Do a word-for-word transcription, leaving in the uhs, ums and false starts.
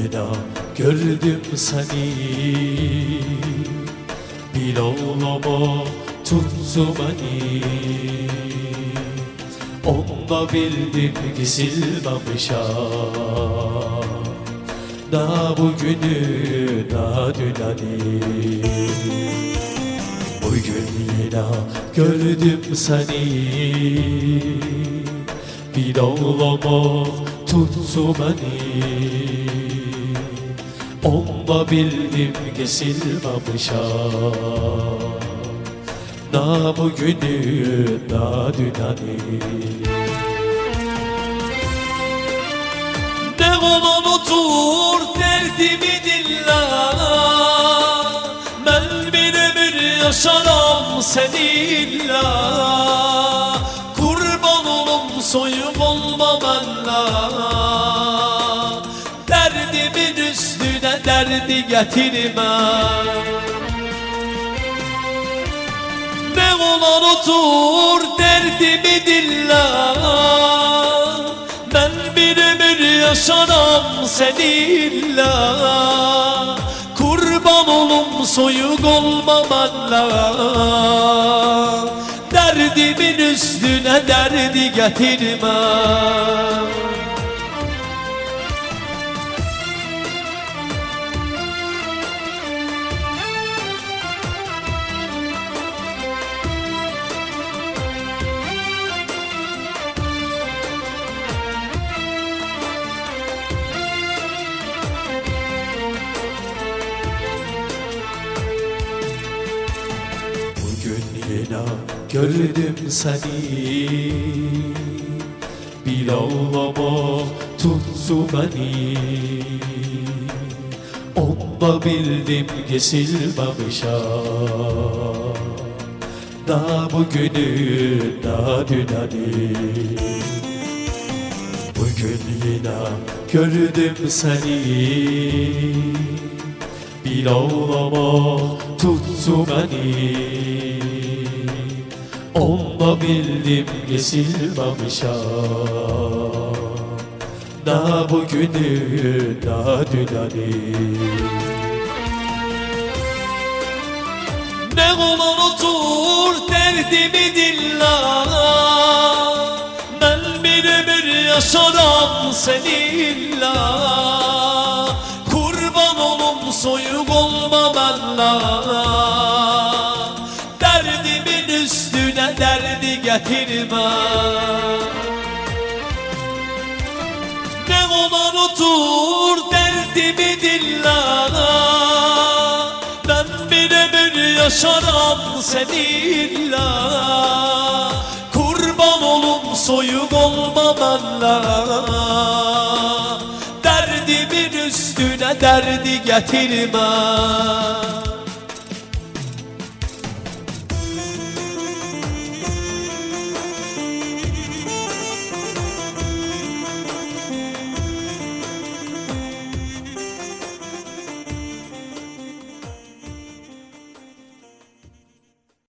dünyada gördüm seni, bir oğluma tuttu beni. Onda bildim ki silmemişam, da bugünü da düneni. Bugün yine gördüm seni, bir oğluma tuttu beni. Onda bildim ki silmemişam, da bugünü da düneni. Ne olan otur derdimi dinle, ben bir ömür yaşarım seninle. Kurban olum soyum olma benle, derdimin üstüne derdi getirme. Ne olan otur derdimi dinle, ben bir ömür yaşarım seninle. Kurban olum soyuk olma benle, derdimin üstüne derdi getirme. Yine gördüm seni, bir oğluma tuttu beni. Onda bildim ki silmemişam, da bugünü da düneni. Bugün yine gördüm seni, bir oğluma tuttu beni. Onda bildim ki silmemişam, da bugünü da düneni. Ne olan otur derdimi dinle, ben bir ömür yaşarım seninle. Kurban olum soyuk olma benle, derdimin üstüne derdi getirme. Ne olan otur derdimi dinle, ben bir ömür yaşarım seninle. Kurban olum soyuk olma benle, derdimin üstüne derdi getirme.